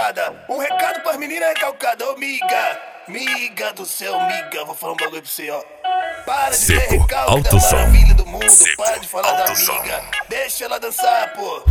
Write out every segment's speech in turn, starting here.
recalcada. Um recado pras meninas recalcadas. Ô, miga, miga do céu, miga. Vou falar um bagulho pra você, ó. Para de ser recalque da maravilha do mundo. Para de falar da amiga. Deixa ela dançar, pô.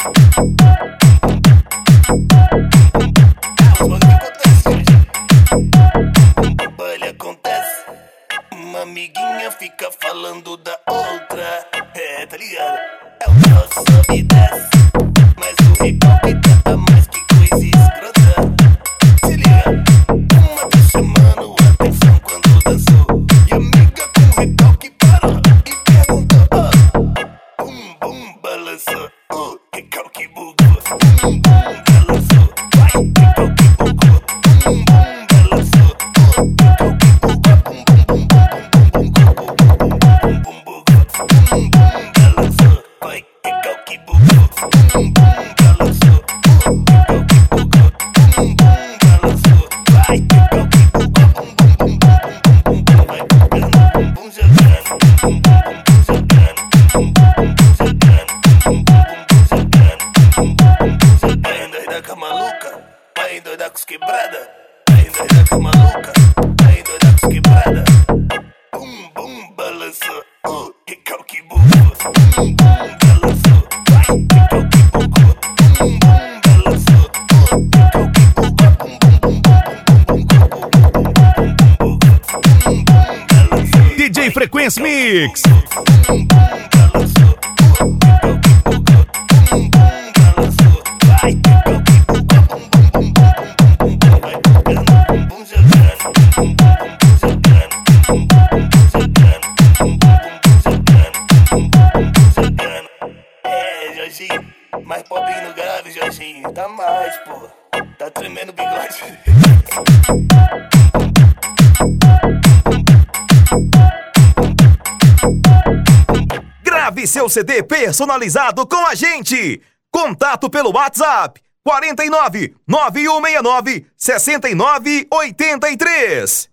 Olha, acontece. Uma amiguinha fica falando da outra. É, tá ligado? É o nosso sobe e desce. Mas o recalque tá mais que coisa escrota. Se liga, uma tá chamando a atenção quando dançou. E a amiga com recalque parou e perguntou: oh, bum bum balançou. Recalque bugou. Bum bum balançou. Vai, recalque bugou. Bum bum balançou. Recalque bugou. Bum bum bum bum bum bum bum bum bum bugou. Bum bum balançou. Vai, recalque bugou. Bum bum balançou. Recalque bugou. Bum bum balançou. Vai, recalque bugou. Bum bum bum bum bum bum vai bugando. Bum bum jogando. Bum bum bum bum jogando. Bum bum bum bum jogando. Bum bum bum bum jogando. Bum bum bum bum jogando. Vai endoidar com a maluca. Vai endoidar com os quebrada. Vai endoidar com a maluca. Vai endoidar com os quebrada. Bum bum balançou. Recalque bugou. Bum bum balançou. Vai, recalque bugou. Bum bum balançou. Recalque bugou. Bum bum bum bum bum bum bum bum bum balançou. DJ Frequência Mix. Bum bum balançou. Recalque bugou. Bum bum balançou. Vai, recalque bugou. Bum bum bum bum bum vai bugando. Bum bum jogando. Bum bum bum bum jogando. Bum bum bum bum jogando. Bum bum bum bum jogando. Bum bum bum bum jogando. É, Jorginho, mais pobrinho no grave, Jorginho. Tá mais, pô. Tá tremendo o bigode. Grave seu CD personalizado com a gente. Contato pelo WhatsApp 49 9169 6983.